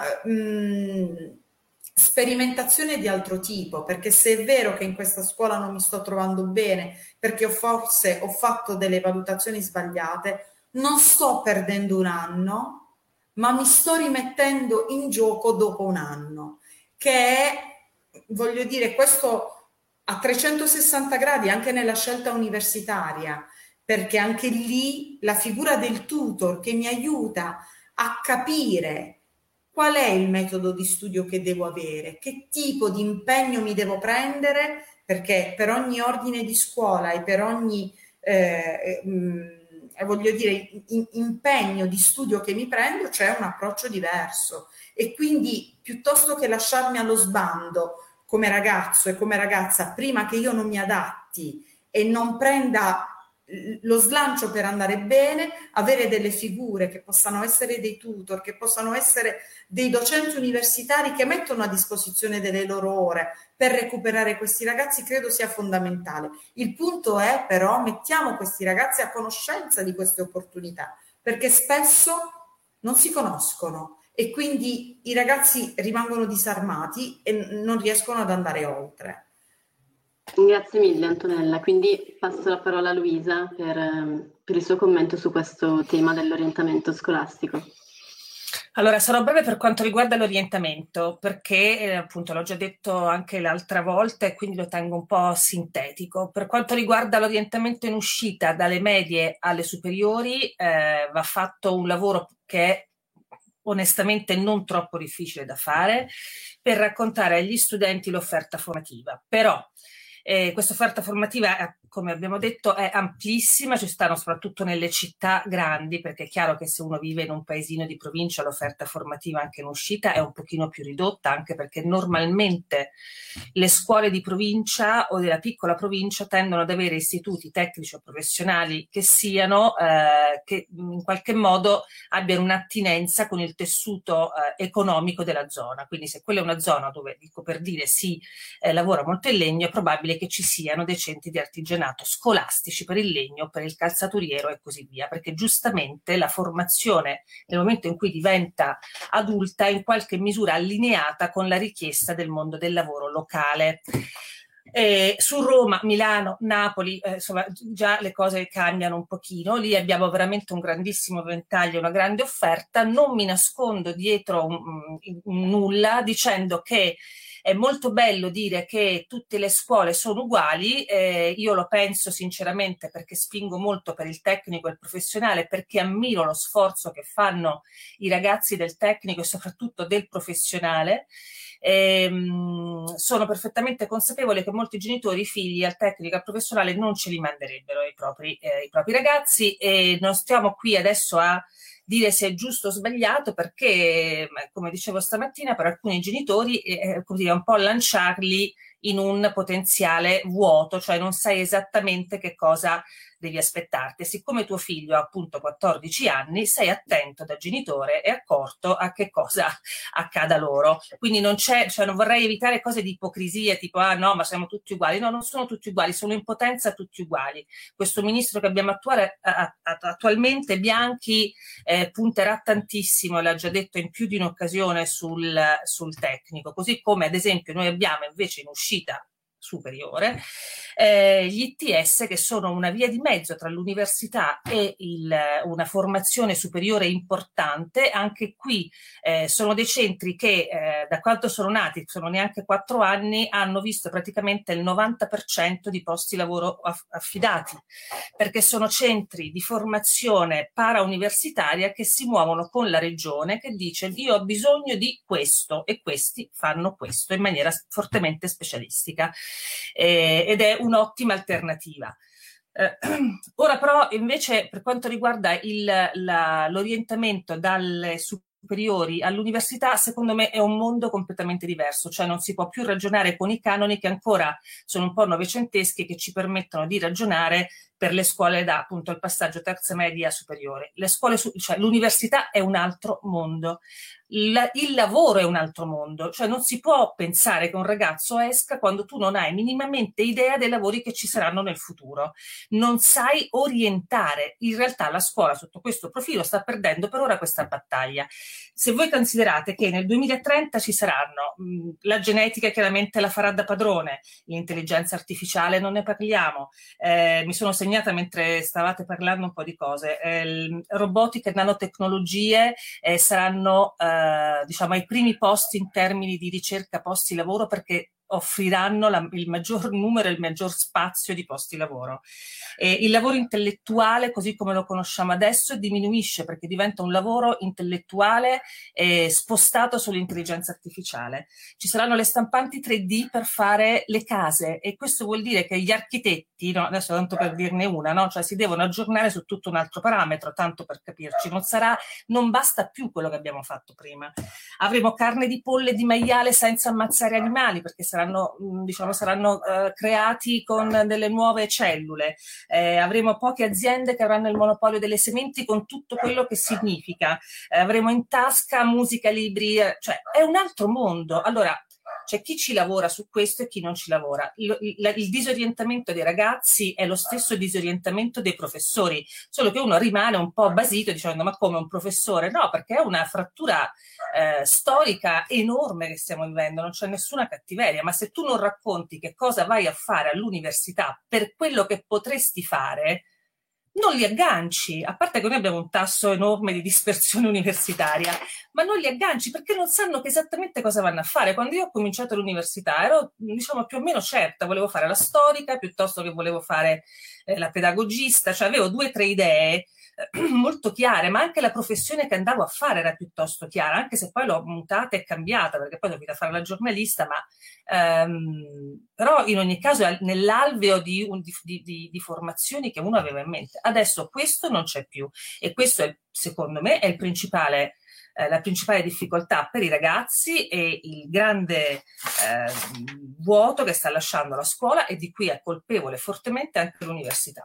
mh, sperimentazione di altro tipo, perché se è vero che in questa scuola non mi sto trovando bene, perché ho forse ho fatto delle valutazioni sbagliate, non sto perdendo un anno, ma mi sto rimettendo in gioco dopo un anno, che è, voglio dire, questo a trecentosessanta gradi anche nella scelta universitaria, perché anche lì la figura del tutor che mi aiuta a capire qual è il metodo di studio che devo avere, che tipo di impegno mi devo prendere, perché per ogni ordine di scuola e per ogni eh, mh, voglio dire in, impegno di studio che mi prendo c'è un approccio diverso, e quindi piuttosto che lasciarmi allo sbando come ragazzo e come ragazza prima che io non mi adatti e non prenda lo slancio per andare bene, avere delle figure che possano essere dei tutor, che possano essere dei docenti universitari che mettono a disposizione delle loro ore per recuperare questi ragazzi, credo sia fondamentale. Il punto è però mettiamo questi ragazzi a conoscenza di queste opportunità, perché spesso non si conoscono e quindi i ragazzi rimangono disarmati e non riescono ad andare oltre. Grazie mille Antonella, quindi passo la parola a Luisa per, per il suo commento su questo tema dell'orientamento scolastico. Allora, sarò breve per quanto riguarda l'orientamento, perché eh, appunto l'ho già detto anche l'altra volta e quindi lo tengo un po' sintetico. Per quanto riguarda l'orientamento in uscita dalle medie alle superiori, eh, va fatto un lavoro che è onestamente non troppo difficile da fare per raccontare agli studenti l'offerta formativa. Però Eh, questa offerta formativa, come abbiamo detto, è amplissima, ci stanno soprattutto nelle città grandi, perché è chiaro che se uno vive in un paesino di provincia l'offerta formativa anche in uscita è un pochino più ridotta, anche perché normalmente le scuole di provincia o della piccola provincia tendono ad avere istituti tecnici o professionali che siano, eh, che in qualche modo abbiano un'attinenza con il tessuto eh, economico della zona. Quindi se quella è una zona dove, dico per dire, si eh, lavora molto il legno, è probabile che ci siano dei centri di artigianato scolastici per il legno, per il calzaturiero e così via, perché giustamente la formazione nel momento in cui diventa adulta è in qualche misura allineata con la richiesta del mondo del lavoro locale. Eh, su Roma, Milano, Napoli, eh, insomma già le cose cambiano un pochino, lì abbiamo veramente un grandissimo ventaglio, una grande offerta. Non mi nascondo dietro un, un nulla dicendo che è molto bello dire che tutte le scuole sono uguali, eh, io lo penso sinceramente perché spingo molto per il tecnico e il professionale, perché ammiro lo sforzo che fanno i ragazzi del tecnico e soprattutto del professionale. Ehm, sono perfettamente consapevole che molti genitori i figli al tecnico e al professionale non ce li manderebbero i propri, eh, i propri ragazzi, e non stiamo qui adesso a dire se è giusto o sbagliato, perché, come dicevo stamattina, per alcuni genitori è, così, è un po' lanciarli in un potenziale vuoto, cioè non sai esattamente che cosa devi aspettarti. Siccome tuo figlio ha appunto quattordici anni, sei attento da genitore e accorto a che cosa accada loro. Quindi non c'è, cioè non vorrei evitare cose di ipocrisia, tipo ah no, ma siamo tutti uguali. No, non sono tutti uguali, sono in potenza tutti uguali. Questo ministro che abbiamo attuale, attualmente, Bianchi, eh, punterà tantissimo, l'ha già detto in più di un'occasione, sul, sul tecnico, così come ad esempio noi abbiamo invece in uscita superiore eh, gli I T S, che sono una via di mezzo tra l'università e il, una formazione superiore importante. Anche qui eh, sono dei centri che eh, da quando sono nati, sono neanche quattro anni, hanno visto praticamente il novanta per cento di posti lavoro aff- affidati, perché sono centri di formazione parauniversitaria che si muovono con la regione, che dice io ho bisogno di questo e questi fanno questo in maniera fortemente specialistica. Eh, ed è un'ottima alternativa. Eh, ora però invece per quanto riguarda il, la, l'orientamento dalle superiori all'università, secondo me è un mondo completamente diverso, cioè non si può più ragionare con i canoni che ancora sono un po' novecenteschi, che ci permettono di ragionare per le scuole da appunto il passaggio terza media superiore. Le scuole, cioè l'università è un altro mondo. La, il lavoro è un altro mondo, cioè non si può pensare che un ragazzo esca quando tu non hai minimamente idea dei lavori che ci saranno nel futuro, non sai orientare. In realtà la scuola sotto questo profilo sta perdendo per ora questa battaglia. Se voi considerate che nel duemilatrenta ci saranno, mh, la genetica chiaramente la farà da padrone, l'intelligenza artificiale non ne parliamo, eh, mi sono segnata mentre stavate parlando un po' di cose, eh, robotica e nanotecnologie eh, saranno eh, diciamo ai primi posti in termini di ricerca posti lavoro, perché offriranno la, il maggior numero e il maggior spazio di posti lavoro. E il lavoro intellettuale, così come lo conosciamo adesso, diminuisce, perché diventa un lavoro intellettuale eh, spostato sull'intelligenza artificiale. Ci saranno le stampanti tre D per fare le case, e questo vuol dire che gli architetti, no, adesso tanto per dirne una, no, cioè si devono aggiornare su tutto un altro parametro, tanto per capirci. Non sarà, non basta più quello che abbiamo fatto prima. Avremo carne di pollo e di maiale senza ammazzare animali, perché saranno diciamo saranno eh, creati con delle nuove cellule. Eh, avremo poche aziende che avranno il monopolio delle sementi, con tutto quello che significa. Eh, avremo in tasca musica, libri, eh, cioè è un altro mondo. Allora c'è chi ci lavora su questo e chi non ci lavora. Il, il, il disorientamento dei ragazzi è lo stesso disorientamento dei professori, solo che uno rimane un po' basito dicendo ma come un professore? No, perché è una frattura eh, storica enorme che stiamo vivendo, non c'è nessuna cattiveria, ma se tu non racconti che cosa vai a fare all'università per quello che potresti fare, non li agganci, a parte che noi abbiamo un tasso enorme di dispersione universitaria, ma non li agganci perché non sanno che esattamente cosa vanno a fare. Quando io ho cominciato l'università ero, diciamo, più o meno certa, volevo fare la storica piuttosto che volevo fare eh, la pedagogista, cioè avevo due o tre idee eh, molto chiare, ma anche la professione che andavo a fare era piuttosto chiara, anche se poi l'ho mutata e cambiata, perché poi ho dovuto fare la giornalista, ma ehm, però in ogni caso nell'alveo di, di, di, di formazioni che uno aveva in mente. Adesso questo non c'è più, e questo è, secondo me è il principale, eh, la principale difficoltà per i ragazzi e il grande eh, vuoto che sta lasciando la scuola, e di cui è colpevole fortemente anche l'università.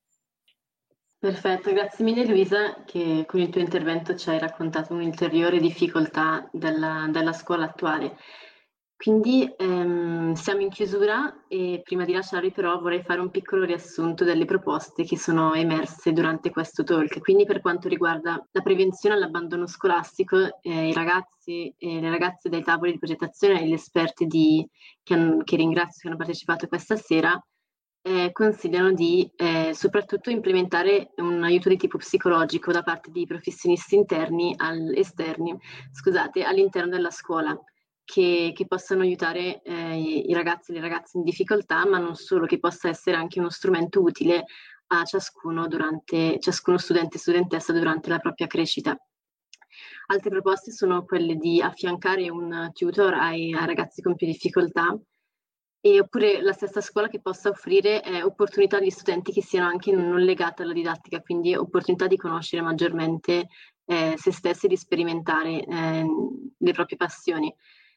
Perfetto, grazie mille Luisa, che con il tuo intervento ci hai raccontato un'ulteriore difficoltà della, della scuola attuale. Quindi ehm, siamo in chiusura, e prima di lasciarvi però vorrei fare un piccolo riassunto delle proposte che sono emerse durante questo talk. Quindi per quanto riguarda la prevenzione all'abbandono scolastico, eh, i ragazzi e le ragazze dai tavoli di progettazione e gli esperti di, che, hanno, che ringrazio che hanno partecipato questa sera, eh, consigliano di eh, soprattutto implementare un aiuto di tipo psicologico da parte di professionisti interni al, esterni, scusate, all'interno della scuola. Che, che possano aiutare eh, i ragazzi e le ragazze in difficoltà, ma non solo, che possa essere anche uno strumento utile a ciascuno, durante, ciascuno studente e studentessa durante la propria crescita. Altre proposte sono quelle di affiancare un tutor ai, ai ragazzi con più difficoltà, e oppure la stessa scuola che possa offrire eh, opportunità agli studenti che siano anche non legate alla didattica, quindi opportunità di conoscere maggiormente eh, se stessi, di sperimentare eh, le proprie passioni.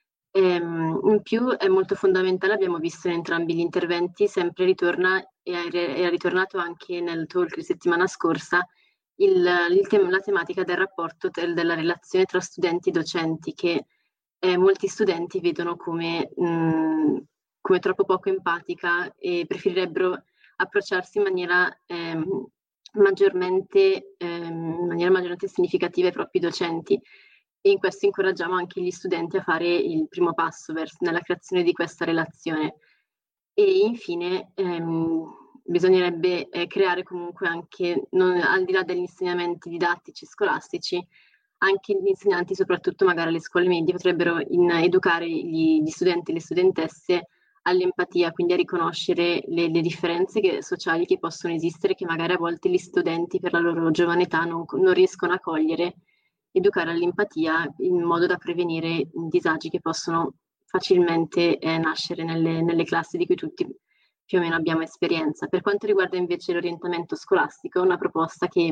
Ehm, in più è molto fondamentale, abbiamo visto in entrambi gli interventi, sempre ritorna, e è ritornato anche nel talk di settimana scorsa, il, il tem- la tematica del rapporto, del- della relazione tra studenti e docenti, che eh, molti studenti vedono come, mh, come troppo poco empatica e preferirebbero approcciarsi in maniera ehm, maggiormente, ehm, in maniera maggiormente significativa ai propri docenti. E in questo incoraggiamo anche gli studenti a fare il primo passo verso, nella creazione di questa relazione. E infine ehm, bisognerebbe eh, creare comunque anche, non, al di là degli insegnamenti didattici scolastici, anche gli insegnanti, soprattutto magari alle scuole medie, potrebbero in, educare gli, gli studenti e le studentesse all'empatia, quindi a riconoscere le, le differenze che, sociali che possono esistere, che magari a volte gli studenti per la loro giovane età non, non riescono a cogliere. Educare all'empatia in modo da prevenire disagi che possono facilmente eh, nascere nelle, nelle classi di cui tutti più o meno abbiamo esperienza. Per quanto riguarda invece l'orientamento scolastico, una proposta che,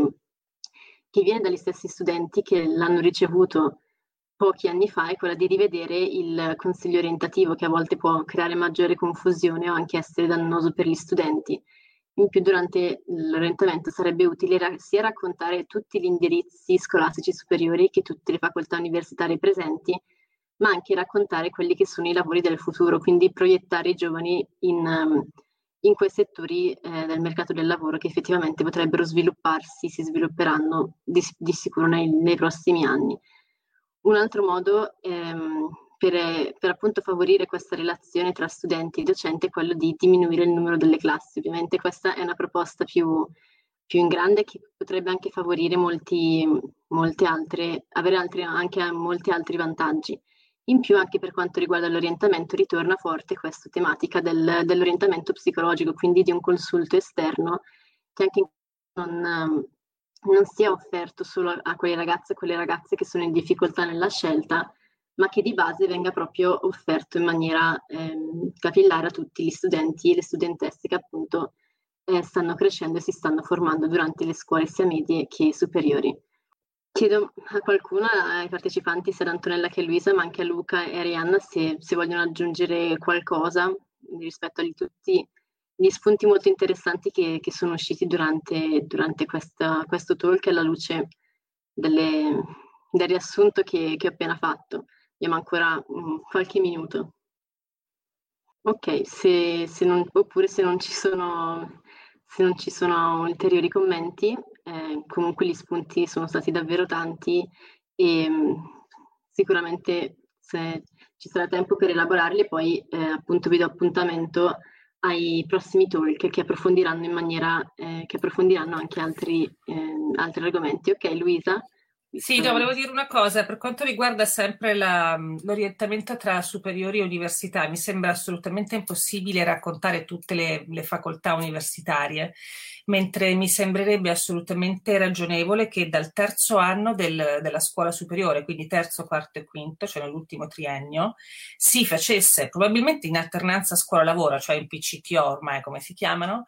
che viene dagli stessi studenti che l'hanno ricevuto pochi anni fa è quella di rivedere il consiglio orientativo, che a volte può creare maggiore confusione o anche essere dannoso per gli studenti. In più, durante l'orientamento sarebbe utile ra- sia raccontare tutti gli indirizzi scolastici superiori che tutte le facoltà universitarie presenti, ma anche raccontare quelli che sono i lavori del futuro, quindi proiettare i giovani in, um, in quei settori eh, del mercato del lavoro che effettivamente potrebbero svilupparsi, si svilupperanno di, di sicuro nei, nei prossimi anni. Un altro modo ehm, per, per appunto favorire questa relazione tra studenti e docenti è quello di diminuire il numero delle classi. Ovviamente questa è una proposta più, più in grande, che potrebbe anche favorire molti, molte altre, avere altri, anche molti altri vantaggi. In più, anche per quanto riguarda l'orientamento, ritorna forte questa tematica del, dell'orientamento psicologico, quindi di un consulto esterno che anche non, non sia offerto solo a quelle ragazze e quelle ragazze che sono in difficoltà nella scelta, ma che di base venga proprio offerto in maniera ehm, capillare a tutti gli studenti e le studentesse che appunto eh, stanno crescendo e si stanno formando durante le scuole sia medie che superiori. Chiedo a qualcuno, ai partecipanti, sia ad Antonella che a Luisa, ma anche a Luca e Arianna, se, se vogliono aggiungere qualcosa rispetto a tutti gli spunti molto interessanti che, che sono usciti durante, durante questa, questo talk alla luce delle, del riassunto che, che ho appena fatto. Abbiamo ancora um, qualche minuto. Ok, se, se non, oppure se non ci sono, se non ci sono ulteriori commenti, eh, comunque gli spunti sono stati davvero tanti e mh, sicuramente se ci sarà tempo per elaborarli e poi eh, appunto vi do appuntamento ai prossimi talk che approfondiranno in maniera, eh, che approfondiranno anche altri, eh, altri argomenti. Ok, Luisa? Sì, no, volevo dire una cosa, per quanto riguarda sempre la, l'orientamento tra superiori e università, mi sembra assolutamente impossibile raccontare tutte le, le facoltà universitarie, mentre mi sembrerebbe assolutamente ragionevole che dal terzo anno del, della scuola superiore, quindi terzo, quarto e quinto, cioè nell'ultimo triennio, si facesse probabilmente in alternanza scuola-lavoro, cioè in P C T O ormai come si chiamano,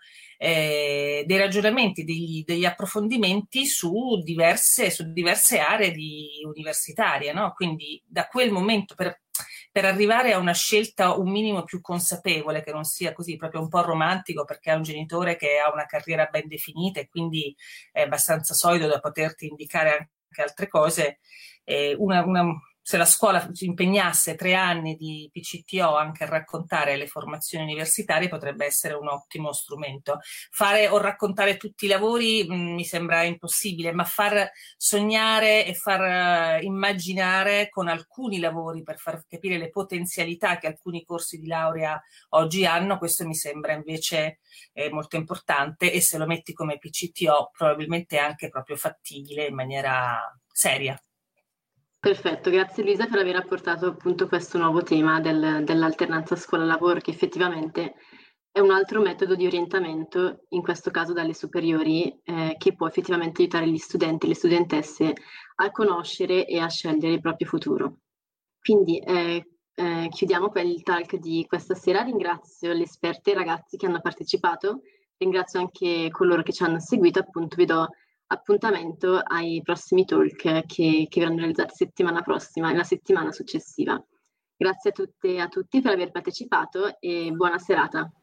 Eh, dei ragionamenti, degli, degli approfondimenti su diverse, su diverse aree di universitarie, no? Quindi da quel momento per, per arrivare a una scelta un minimo più consapevole, che non sia così proprio un po' romantico perché ha un genitore che ha una carriera ben definita e quindi è abbastanza solido da poterti indicare anche altre cose, eh, una, una se la scuola si impegnasse tre anni di P C T O anche a raccontare le formazioni universitarie potrebbe essere un ottimo strumento. Fare o raccontare tutti i lavori mh, mi sembra impossibile, ma far sognare e far uh, immaginare con alcuni lavori per far capire le potenzialità che alcuni corsi di laurea oggi hanno, questo mi sembra invece eh, molto importante e se lo metti come P C T O probabilmente è anche proprio fattibile in maniera seria. Perfetto, grazie Luisa per aver apportato appunto questo nuovo tema del, dell'alternanza scuola-lavoro, che effettivamente è un altro metodo di orientamento, in questo caso dalle superiori, eh, che può effettivamente aiutare gli studenti e le studentesse a conoscere e a scegliere il proprio futuro. Quindi eh, eh, chiudiamo il talk di questa sera. Ringrazio le esperte e i ragazzi che hanno partecipato, ringrazio anche coloro che ci hanno seguito, appunto vi do appuntamento ai prossimi talk che, che verranno realizzati settimana prossima e la settimana successiva. Grazie a tutte e a tutti per aver partecipato e buona serata.